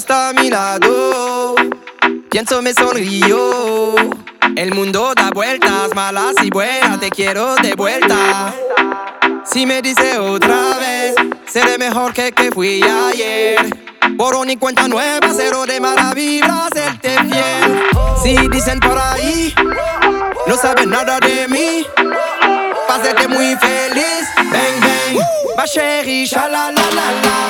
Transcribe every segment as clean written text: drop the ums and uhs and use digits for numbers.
está a mi lado, pienso, me sonrío. El mundo da vueltas, malas y buenas, te quiero de vuelta. Si me dice otra vez, seré mejor que fui ayer. Borrón y cuenta nueva, cero de mala vibra, serte fiel. Si dicen por ahí, no saben nada de mí, pásate muy feliz, bang bang, ma chérie, shalalalala.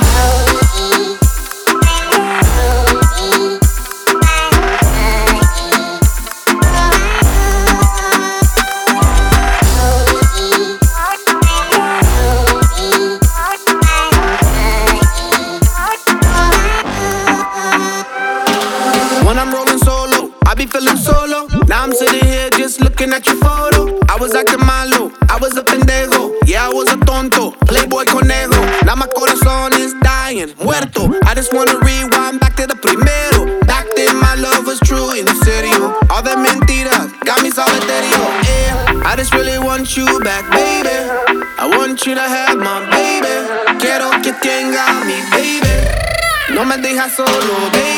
When I'm rolling solo, I be feeling solo. Now I'm sitting here just looking at your photo. I was acting malo, I was a pendejo. Yeah, I was a tonto, playboy conejo. Now my corazón is dying, muerto. I just wanna rewind back to the primero. Back then my love was true, en serio. All the mentiras got me solitario. Yeah, I just really want you back, baby. I want you to have my baby. Quiero que tenga mi baby. No me dejas solo, baby.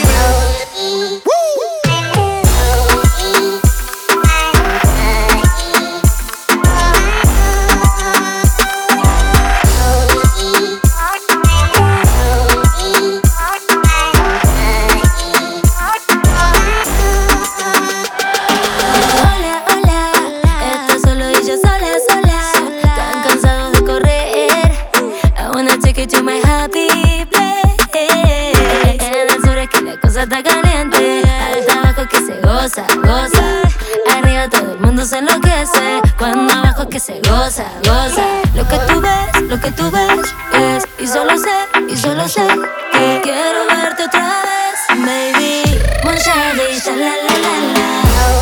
To my happy place. En el sur es que la cosa está caliente. Alta abajo que se goza, goza. Arriba todo el mundo se enloquece. Cuando abajo es que se goza, goza. Lo que tú ves es. Y solo sé que quiero verte otra vez, baby. Mon chéri, shalalalala.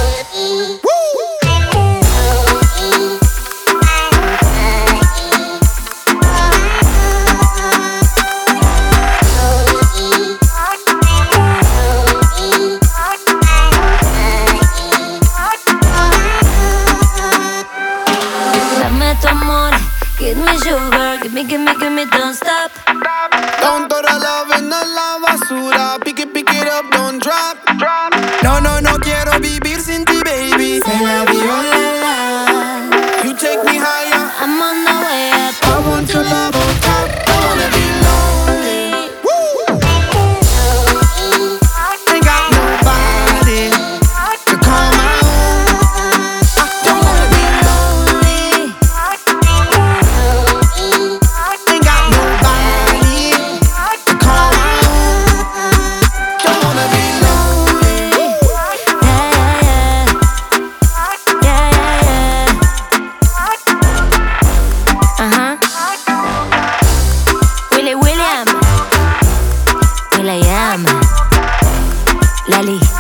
Tu amor, give me sugar, give me, don't stop. Don't throw the love in the la basura. Pick it up, don't drop. No, no, no quiero vivir sin ti, baby. Se la vio la. You take me higher. I'm on the way up. I want your love on top. I wanna be lonely. Ain't got nobody to call my own. I don't wanna be lonely. Ain't got nobody to call my own. Don't wanna be lonely. William, Will.i.am, Lali.